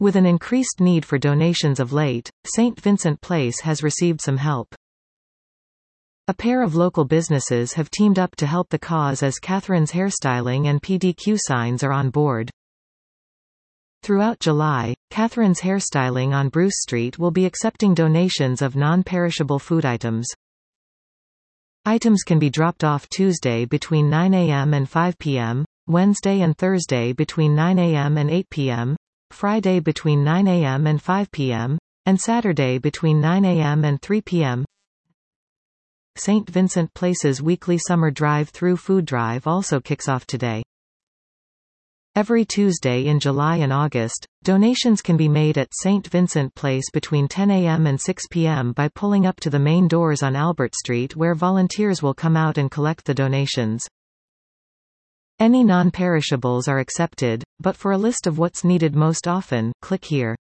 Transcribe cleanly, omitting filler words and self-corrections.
With an increased need for donations of late, St. Vincent Place has received some help. A pair of local businesses have teamed up to help the cause as Catherine's Hairstyling and PDQ Signs are on board. Throughout July, Catherine's Hairstyling on Bruce Street will be accepting donations of non-perishable food items. Items can be dropped off Tuesday between 9 a.m. and 5 p.m., Wednesday and Thursday between 9 a.m. and 8 p.m., Friday between 9 a.m. and 5 p.m., and Saturday between 9 a.m. and 3 p.m. St. Vincent Place's weekly summer drive-through food drive also kicks off today. Every Tuesday in July and August, donations can be made at St. Vincent Place between 10 a.m. and 6 p.m. by pulling up to the main doors on Albert Street, where volunteers will come out and collect the donations. Any non-perishables are accepted, but for a list of what's needed most often, click here.